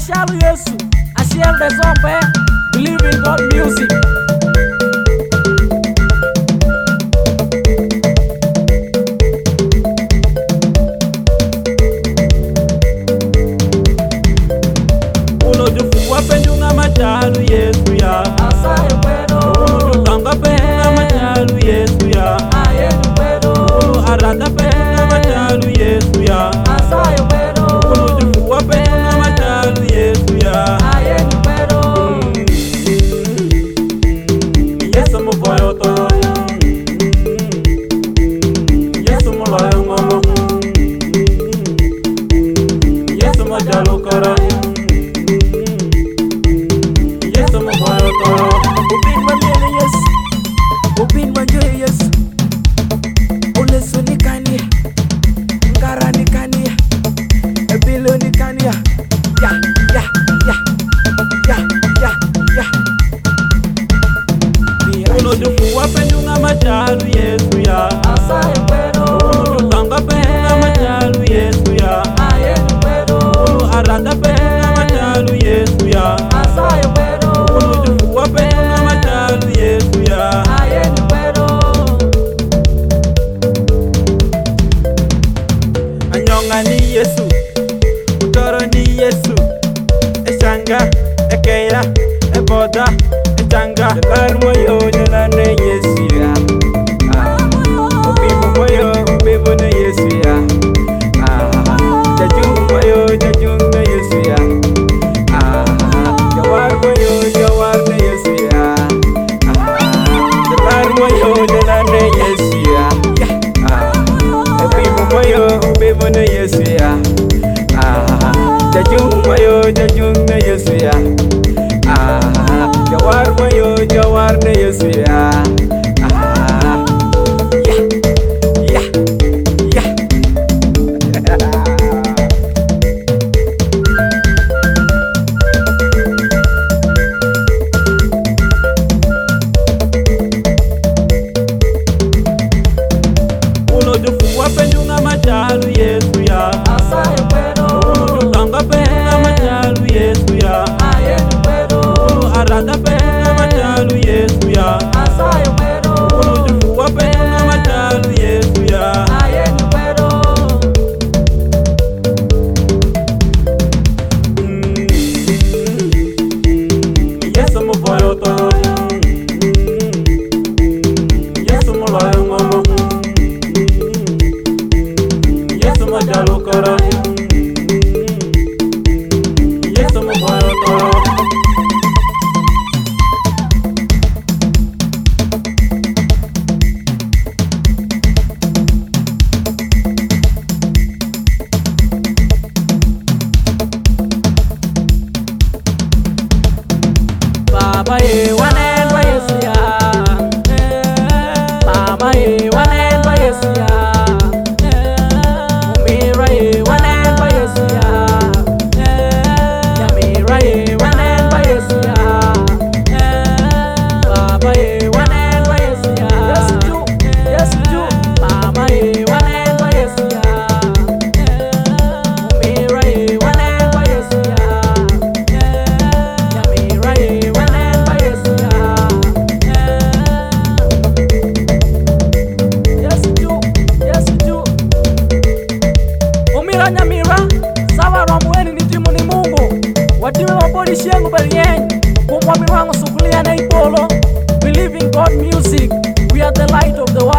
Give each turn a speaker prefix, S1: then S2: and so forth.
S1: Machado Yesu, Ashiel de Zombe, believe in God music.
S2: Uno jufu penjunga Machado Yesu ya
S1: Asayo pero,
S2: uno tanga penjunga Machado Yesu ya
S1: ayenu pero,
S2: uno arada penjunga Machado Yesu ya
S1: asayo pero,
S2: uno jufu penjunga Machado Yesu ya
S1: ayenu pero,
S2: Yesu mo boyo to Yesu mo loyo ngomo Yesu mo jalo kara Yesu mo boyo to
S1: Ubin mamele yes, ubin manje yes, oleso nikani, ngara nikani, ebilo nikani, ya, ya, ya, ya, ya, ya.
S2: Uno jufu penjunga Machado Yesu ya
S1: Asayo pero,
S2: uno tanga penjunga Machado Yesu ya
S1: ayenu pero,
S2: uno arada penjunga Machado Yesu ya
S1: asayo pero,
S2: uno jufu penjunga Machado Yesu ya
S1: ayenu pero,
S2: Anyonga ni Yesu Utoro ni Yesu Eshanga, ekeya, eboda, echanga Jalar moyo, jalane Yesu ya Ubimu moyo, ubimu na Yesu ya Jajung moyo, jajung na Yesu ya Jawar moyo, jawar na Yesu ya Jalar moyo, jalane Yesu ya Ubimu moyo, ubimu na Yesu ya Jajung moyo, jajung na Yesu ya Jawar moyo, jawar na Yesu ya Yeah, yeah, yeah Uno jufu penjunga Machado Yesu ya
S1: asayo pero,
S2: uno tanga penjunga Machado Yesu ya
S1: ayenu pero,
S2: uno arada penjunga Machado Yesu ya
S1: asayo pero,
S2: uno jufu penjunga Machado Yesu ya
S1: ayenu pero,
S2: Yesu mo boyo to Yesu mo loyo ngomo Yesu mo jalo kara Yesu mo boyo to
S1: Baba ye wanenwa Yesu ya, Mama ye wanenwa Yesu ya, Umira ye wanenwa Yesu ya, Nyamira ye wanenwa Yesu ya, Baba ye wanenwa Yesu ya, Yesu ju, Yesu ju, Mama ye wanenwa Yesu ya, Umira ye wanenwa Yesu ya, Nyamira ye wanenwa Yesu ya, Yesu ju, Yesu ju, Umira Nyamira, sawa romweni ni timu ni Mungu, watiwe mabodi shengu balienyi, kumwa mirango sukulia na ipolo. We live in God music, we are the light of the world.